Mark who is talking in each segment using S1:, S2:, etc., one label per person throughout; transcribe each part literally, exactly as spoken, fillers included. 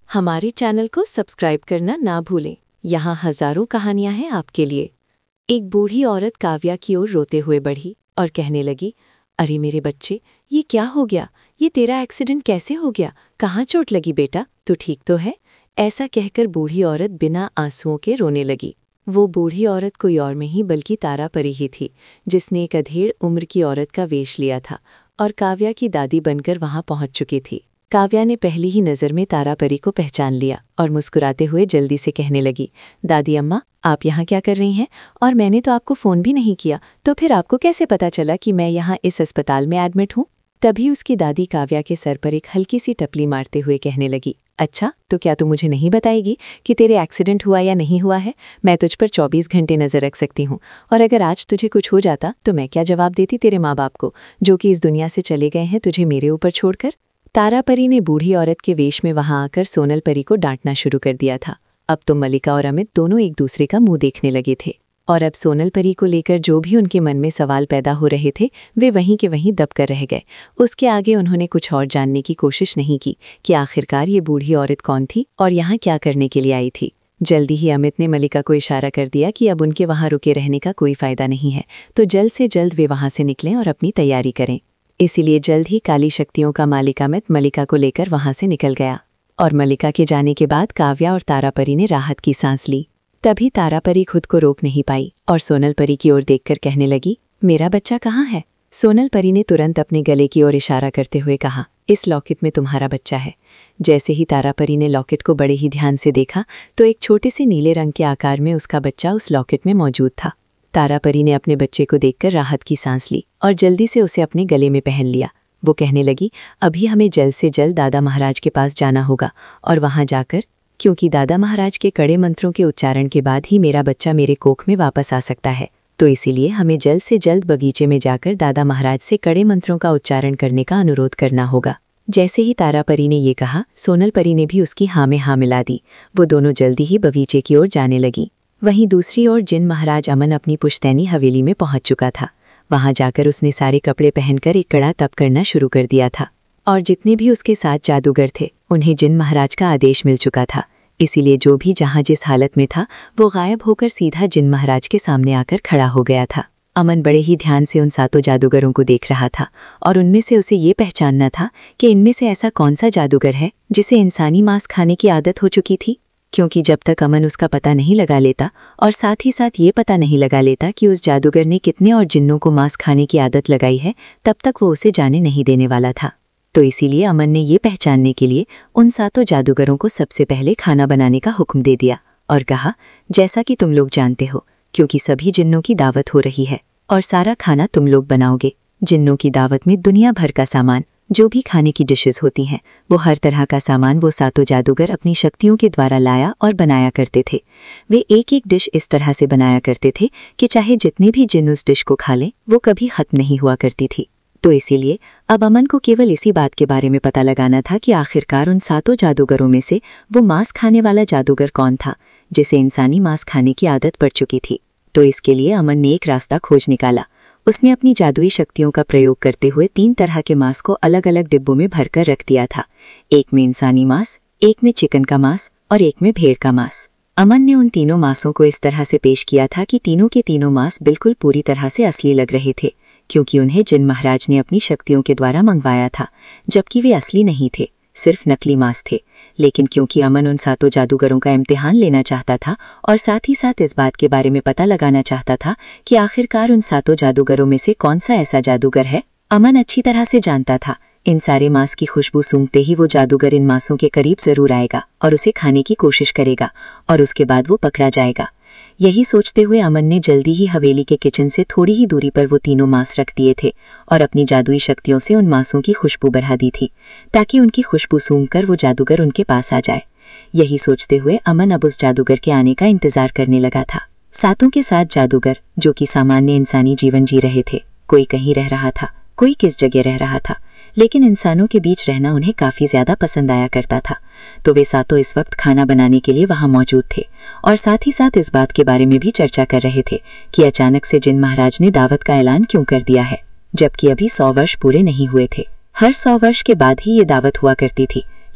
S1: हमारे चैनल को सब्सक्राइब करना ना भूलें। यहाँ हजारों कहानियां हैं आपके लिए। एक बूढ़ी औरत काव्या की ओर रोते हुए बढ़ी और कहने लगी, अरे मेरे बच्चे, ये क्या हो गया? ये तेरा एक्सीडेंट कैसे हो गया? कहाँ चोट लगी बेटा? तू ठीक तो है? ऐसा कहकर बूढ़ी औरत बिना आंसुओं के रोने लगी। वो बूढ़ी औरत कोई और नहीं बल्कि तारा परी ही थी, जिसने एक अधेड़ उम्र की औरत का वेश लिया था और काव्या की दादी बनकर वहां पहुंच चुकी थी। काव्या ने पहली ही नज़र में तारा परी को पहचान लिया और मुस्कुराते हुए जल्दी से कहने लगी, दादी अम्मा, आप यहाँ क्या कर रही हैं? और मैंने तो आपको फ़ोन भी नहीं किया, तो फिर आपको कैसे पता चला कि मैं यहाँ इस अस्पताल में एडमिट हूँ? तभी उसकी दादी काव्या के सर पर एक हल्की सी टपली मारते हुए कहने लगी, अच्छा, तो क्या तू मुझे नहीं बताएगी कि तेरे एक्सीडेंट हुआ या नहीं हुआ है? मैं तुझ पर चौबीस घंटे नज़र रख सकती हूँ, और अगर आज तुझे कुछ हो जाता तो मैं क्या जवाब देती तेरे माँ बाप को, जो कि इस दुनिया से चले गए हैं तुझे मेरे ऊपर छोड़कर? तारा परी ने बूढ़ी औरत के वेश में वहां आकर सोनल परी को डांटना शुरू कर दिया था। अब तो मलिका और अमित दोनों एक दूसरे का मुंह देखने लगे थे और अब सोनल परी को लेकर जो भी उनके मन में सवाल पैदा हो रहे थे वे वहीं के वहीं दब कर रह गए। उसके आगे उन्होंने कुछ और जानने की कोशिश नहीं की कि आखिरकार ये बूढ़ी औरत कौन थी और यहाँ क्या करने के लिए आई थी। जल्दी ही अमित ने मलिका को इशारा कर दिया कि अब उनके वहाँ रुके रहने का कोई फायदा नहीं है, तो जल्द से जल्द वे वहाँ से निकलें और अपनी तैयारी करें। इसीलिए जल्द ही काली शक्तियों का मालिक अमित मलिका को लेकर वहां से निकल गया और मलिका के जाने के बाद काव्या और तारा परी ने राहत की सांस ली। तभी तारा परी खुद को रोक नहीं पाई और सोनल परी की ओर देखकर कहने लगी, मेरा बच्चा कहाँ है? सोनल परी ने तुरंत अपने गले की ओर इशारा करते हुए कहा, इस लॉकेट में तुम्हारा बच्चा है। जैसे ही तारा परी ने लॉकेट को बड़े ही ध्यान से देखा तो एक छोटे से नीले रंग के आकार में उसका बच्चा उस लॉकेट में मौजूद था। तारा परी ने अपने बच्चे को देखकर राहत की सांस ली और जल्दी से उसे अपने गले में पहन लिया। वो कहने लगी, अभी हमें जल्द से जल्द दादा महाराज के पास जाना होगा और वहां जाकर, क्योंकि दादा महाराज के कड़े मंत्रों के उच्चारण के बाद ही मेरा बच्चा मेरे कोख में वापस आ सकता है, तो इसीलिए हमें जल्द से जल्द बगीचे में जाकर दादा महाराज से कड़े मंत्रों का उच्चारण करने का अनुरोध करना होगा। जैसे ही तारा परी ने ये कहा, सोनल परी ने भी उसकी हाँ में हाँ मिला दी। वो दोनों जल्दी ही बगीचे की ओर जाने लगी। वहीं दूसरी ओर जिन महाराज अमन अपनी पुश्तैनी हवेली में पहुंच चुका था। वहां जाकर उसने सारे कपड़े पहनकर एक कड़ा तप करना शुरू कर दिया था और जितने भी उसके साथ जादूगर थे उन्हें जिन महाराज का आदेश मिल चुका था, इसीलिए जो भी जहां जिस हालत में था वो गायब होकर सीधा जिन महाराज के सामने आकर खड़ा हो गया था। अमन बड़े ही ध्यान से उन सातों जादूगरों को देख रहा था और उनमें से उसे ये पहचानना था कि इनमें से ऐसा कौन सा जादूगर है जिसे इंसानी मांस खाने की आदत हो चुकी थी, क्योंकि जब तक अमन उसका पता नहीं लगा लेता और साथ ही साथ ये पता नहीं लगा लेता कि उस जादूगर ने कितने और जिन्नों को मांस खाने की आदत लगाई है, तब तक वो उसे जाने नहीं देने वाला था। तो इसीलिए अमन ने ये पहचानने के लिए उन सातों जादूगरों को सबसे पहले खाना बनाने का हुक्म दे दिया और कहा, जैसा कि तुम लोग जानते हो, क्योंकि सभी जिन्नों की दावत हो रही है और सारा खाना तुम लोग बनाओगे। जिन्नों की दावत में दुनिया भर का सामान, जो भी खाने की डिशेस होती हैं, वो हर तरह का सामान वो सातों जादूगर अपनी शक्तियों के द्वारा लाया और बनाया करते थे। वे एक एक डिश इस तरह से बनाया करते थे कि चाहे जितने भी जिन उस डिश को खा लें वो कभी खत्म नहीं हुआ करती थी। तो इसीलिए अब अमन को केवल इसी बात के बारे में पता लगाना था कि आखिरकार उन सातों जादूगरों में से वो मांस खाने वाला जादूगर कौन था जिसे इंसानी मांस खाने की आदत पड़ चुकी थी। तो इसके लिए अमन ने एक रास्ता खोज निकाला। उसने अपनी जादुई शक्तियों का प्रयोग करते हुए तीन तरह के मांस को अलग अलग डिब्बों में भरकर रख दिया था। एक में इंसानी मांस, एक में चिकन का मांस और एक में भेड़ का मांस। अमन ने उन तीनों मांसों को इस तरह से पेश किया था कि तीनों के तीनों मांस बिल्कुल पूरी तरह से असली लग रहे थे, क्योंकि उन्हें जिन महाराज ने अपनी शक्तियों के द्वारा मंगवाया था, जबकि वे असली नहीं थे, सिर्फ नकली मांस थे। लेकिन क्योंकि अमन उन सातों जादूगरों का इम्तिहान लेना चाहता था और साथ ही साथ इस बात के बारे में पता लगाना चाहता था कि आखिरकार उन सातों जादूगरों में से कौन सा ऐसा जादूगर है, अमन अच्छी तरह से जानता था इन सारे मांस की खुशबू सूंघते ही वो जादूगर इन मांसों के करीब जरूर आएगा और उसे खाने की कोशिश करेगा और उसके बाद वो पकड़ा जाएगा। यही सोचते हुए अमन ने जल्दी ही हवेली के किचन से थोड़ी ही दूरी पर वो तीनों मांस रख दिए थे और अपनी जादुई शक्तियों से उन मांसों की खुशबू बढ़ा दी थी ताकि उनकी खुशबू सूंघकर वो जादूगर उनके पास आ जाए। यही सोचते हुए अमन अब उस जादूगर के आने का इंतजार करने लगा था। सातों के सात जादूगर जो कि सामान्य इंसानी जीवन जी रहे थे, कोई कहीं रह रहा था, कोई किस जगह रह रहा था, लेकिन इंसानों के बीच रहना उन्हें काफी ज्यादा पसंद आया करता था। तो वे सातों इस वक्त खाना बनाने के लिए वहां मौजूद थे और साथ ही साथ इस बात के बारे में भी चर्चा कर रहे थे कि अचानक से जिन महाराज ने दावत का ऐलान क्यों कर दिया है, जबकि अभी सौ वर्ष पूरे नहीं हुए थे। हर सौ वर्ष के बाद ही ये दावत हुआ करती थी,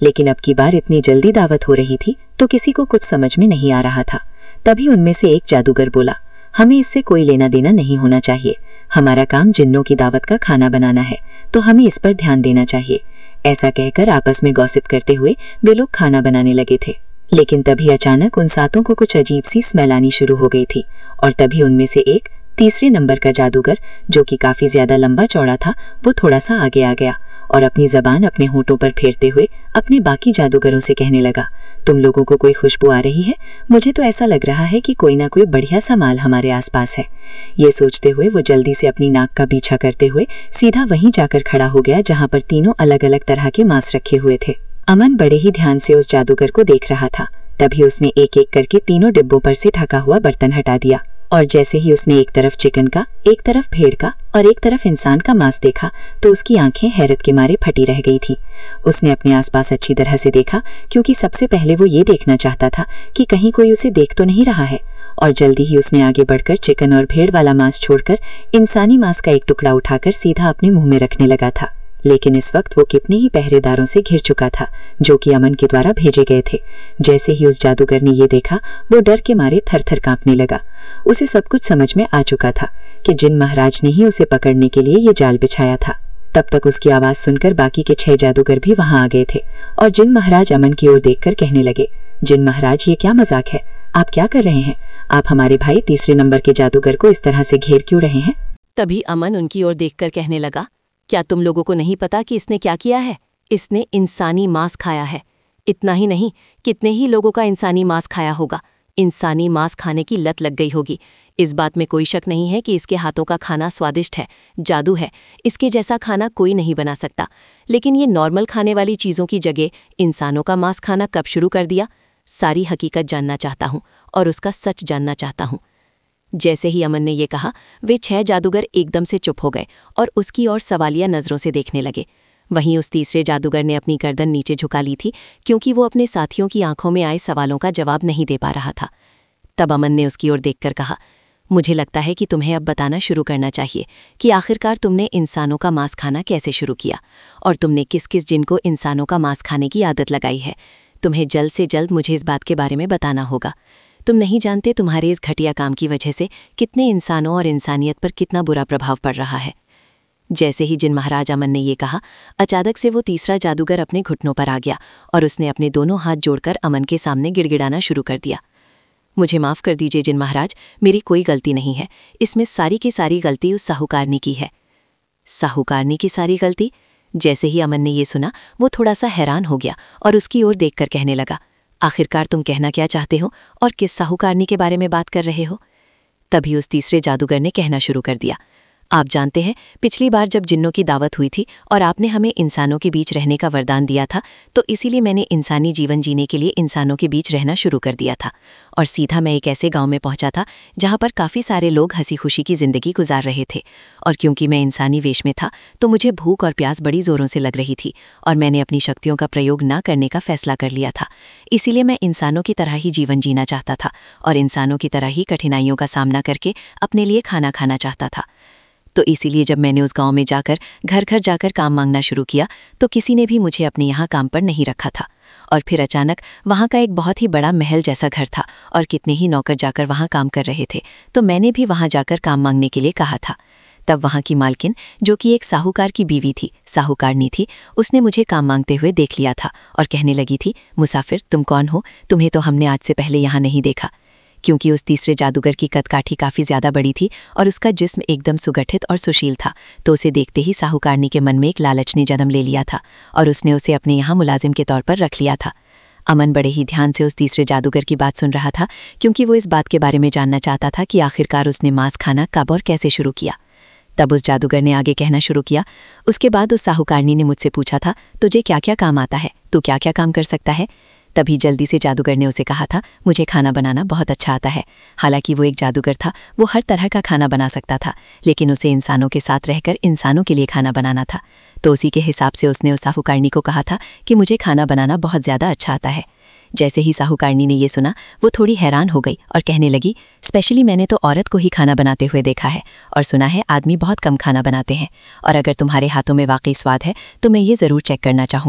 S2: लेकिन अब की बार इतनी जल्दी दावत हो रही थी तो किसी को कुछ समझ में नहीं आ रहा था। तभी उनमें से एक जादूगर बोला, हमें इससे कोई लेना देना नहीं होना चाहिए। हमारा काम जिन्नों की दावत का खाना बनाना है, तो हमें इस पर ध्यान देना चाहिए। ऐसा कहकर आपस में गॉसिप करते हुए वे लोग खाना बनाने लगे थे। लेकिन तभी अचानक उन सातों को कुछ अजीब सी स्मेल आनी शुरू हो गई थी और तभी उनमें से एक तीसरे नंबर का जादूगर, जो कि काफी ज्यादा लंबा चौड़ा था, वो थोड़ा सा आगे आ गया और अपनी जबान अपने होठों पर फेरते हुए अपने बाकी जादूगरों से कहने लगा, तुम लोगों को कोई खुशबू आ रही है? मुझे तो ऐसा लग रहा है कि कोई ना कोई बढ़िया सा माल हमारे आसपास है। ये सोचते हुए वो जल्दी से अपनी नाक का पीछा करते हुए सीधा वहीं जाकर खड़ा हो गया जहाँ पर तीनों अलग अलग तरह के मांस रखे हुए थे। अमन बड़े ही ध्यान से उस जादूगर को देख रहा था। तभी उसने एक एक करके तीनों डिब्बों पर से ढका हुआ बर्तन हटा दिया और जैसे ही उसने एक तरफ चिकन का, एक तरफ भेड़ का और एक तरफ इंसान का मांस देखा तो उसकी आंखें हैरत के मारे फटी रह गई थी। उसने अपने आसपास अच्छी तरह से देखा, क्योंकि सबसे पहले वो ये देखना चाहता था कि कहीं कोई उसे देख तो नहीं रहा है, और जल्दी ही उसने आगे बढ़कर चिकन और भेड़ वाला मांस छोड़कर इंसानी मांस का एक टुकड़ा उठाकर सीधा अपने मुंह में रखने लगा था। लेकिन इस वक्त वो कितने ही पहरेदारों से घिर चुका था जो कि अमन के द्वारा भेजे गए थे। जैसे ही उस जादूगर ने ये देखा, वो डर के मारे थर थर कांपने लगा। उसे सब कुछ समझ में आ चुका था कि जिन महाराज ने ही उसे पकड़ने के लिए ये जाल बिछाया था। तब तक उसकी आवाज सुनकर बाकी के छह जादूगर भी वहां आ गए थे और जिन महाराज अमन की ओर देखकर कहने लगे, जिन महाराज, ये क्या मजाक है? आप क्या कर रहे हैं? आप हमारे भाई तीसरे नंबर के जादूगर को इस तरह से घेर क्यों रहे हैं?
S1: तभी अमन उनकी ओर देखकर कहने लगा, क्या तुम लोगों को नहीं पता कि इसने क्या किया है? इसने इंसानी मांस खाया है। इतना ही नहीं, कितने ही लोगों का इंसानी मांस खाया होगा। इंसानी मांस खाने की लत लग गई होगी। इस बात में कोई शक नहीं है कि इसके हाथों का खाना स्वादिष्ट है, जादू है। इसके जैसा खाना कोई नहीं बना सकता। लेकिन ये नॉर्मल खाने वाली चीज़ों की जगह इंसानों का मांस खाना कब शुरू कर दिया? सारी हकीकत जानना चाहता हूँ और उसका सच जानना चाहता हूँ। जैसे ही अमन ने ये कहा, वे छह जादूगर एकदम से चुप हो गए और उसकी ओर सवालिया नज़रों से देखने लगे। वहीं उस तीसरे जादूगर ने अपनी गर्दन नीचे झुका ली थी, क्योंकि वो अपने साथियों की आंखों में आए सवालों का जवाब नहीं दे पा रहा था। तब अमन ने उसकी ओर देखकर कहा, मुझे लगता है कि तुम्हें अब बताना शुरू करना चाहिए कि आखिरकार तुमने इंसानों का मांस खाना कैसे शुरू किया और तुमने किस किस जिन को इंसानों का मांस खाने की आदत लगाई है। तुम्हें जल्द से जल्द मुझे इस बात के बारे में बताना होगा। तुम नहीं जानते तुम्हारे इस घटिया काम की वजह से कितने इंसानों और इंसानियत पर कितना बुरा प्रभाव पड़ रहा है। जैसे ही जिन महाराज अमन ने ये कहा, अचानक से वो तीसरा जादूगर अपने घुटनों पर आ गया और उसने अपने दोनों हाथ जोड़कर अमन के सामने गिड़गिड़ाना शुरू कर दिया। मुझे माफ़ कर दीजिए जिन महाराज, मेरी कोई गलती नहीं है। इसमें सारी की सारी गलती उस साहूकारनी की है। साहूकारनी की सारी गलती? जैसे ही अमन ने ये सुना, वो थोड़ा सा हैरान हो गया और उसकी ओर देखकर कहने लगा, आखिरकार तुम कहना क्या चाहते हो और किस साहूकारनी के बारे में बात कर रहे हो? तभी उस तीसरे जादूगर ने कहना शुरू कर दिया, आप जानते हैं, पिछली बार जब जिन्नों की दावत हुई थी और आपने हमें इंसानों के बीच रहने का वरदान दिया था, तो इसीलिए मैंने इंसानी जीवन जीने के लिए इंसानों के बीच रहना शुरू कर दिया था और सीधा मैं एक ऐसे गांव में पहुंचा था जहां पर काफ़ी सारे लोग हंसी खुशी की ज़िंदगी गुजार रहे थे। और क्योंकि मैं इंसानी वेश में था तो मुझे भूख और प्यास बड़ी ज़ोरों से लग रही थी और मैंने अपनी शक्तियों का प्रयोग ना करने का फैसला कर लिया था। इसीलिए मैं इंसानों की तरह ही जीवन जीना चाहता था और इंसानों की तरह ही कठिनाइयों का सामना करके अपने लिए खाना खाना चाहता था। तो इसीलिए जब मैंने उस गांव में जाकर घर घर जाकर काम मांगना शुरू किया तो किसी ने भी मुझे अपने यहाँ काम पर नहीं रखा था। और फिर अचानक वहाँ का एक बहुत ही बड़ा महल जैसा घर था और कितने ही नौकर जाकर वहाँ काम कर रहे थे, तो मैंने भी वहाँ जाकर काम मांगने के लिए कहा था। तब वहाँ की मालकिन, जो कि एक साहूकार की बीवी थी, साहूकारनी थी, उसने मुझे काम मांगते हुए देख लिया था और कहने लगी थी, मुसाफिर तुम कौन हो? तुम्हें तो हमने आज से पहले यहाँ नहीं देखा। क्योंकि उस तीसरे जादूगर की कदकाठी काफ़ी ज़्यादा बड़ी थी और उसका जिस्म एकदम सुगठित और सुशील था, तो उसे देखते ही साहूकारनी के मन में एक लालच ने जन्म ले लिया था और उसने उसे अपने यहाँ मुलाजिम के तौर पर रख लिया था। अमन बड़े ही ध्यान से उस तीसरे जादूगर की बात सुन रहा था, क्योंकि वो इस बात के बारे में जानना चाहता था कि आखिरकार उसने मांस खाना कब और कैसे शुरू किया। तब उस जादूगर ने आगे कहना शुरू किया, उसके बाद उस साहूकारनी ने मुझसे पूछा था, तुझे क्या क्या काम आता है, तू क्या क्या काम कर सकता है? तभी जल्दी से जादूगर ने उसे कहा था, मुझे खाना बनाना बहुत अच्छा आता है। हालांकि वो एक जादूगर था, वो हर तरह का खाना बना सकता था, लेकिन उसे इंसानों के साथ रहकर इंसानों के लिए खाना बनाना था। तो उसी के हिसाब से उसने उस साहूकारनी को कहा था कि मुझे खाना बनाना बहुत ज़्यादा अच्छा आता है। जैसे ही साहूकारनी ने ये सुना, वो थोड़ी हैरान हो गई और कहने लगी, स्पेशली मैंने तो औरत को ही खाना बनाते हुए देखा है और सुना है आदमी बहुत कम खाना बनाते हैं, और अगर तुम्हारे हाथों में वाकई स्वाद है तो मैं ये ज़रूर चेक करना चाहूँगी।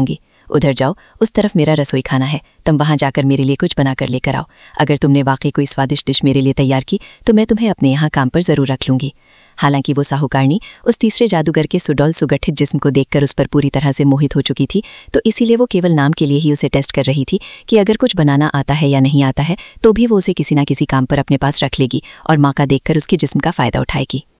S3: उधर जाओ, उस तरफ मेरा रसोई खाना है, तुम वहां जाकर मेरे लिए कुछ बनाकर लेकर आओ। अगर तुमने वाकई कोई स्वादिष्ट डिश मेरे लिए तैयार की तो मैं तुम्हें अपने यहाँ काम पर जरूर रख लूंगी। हालांकि वो साहूकारनी उस तीसरे जादूगर के सुडौल सुगठित जिस्म को देखकर उस पर पूरी तरह से मोहित हो चुकी थी, तो इसीलिए वो केवल नाम के लिए ही उसे टेस्ट कर रही थी कि अगर कुछ बनाना आता है या नहीं आता है तो भी वो उसे किसी ना किसी काम पर अपने पास रख लेगी और मौका देखकर उसके जिस्म का फायदा उठाएगी।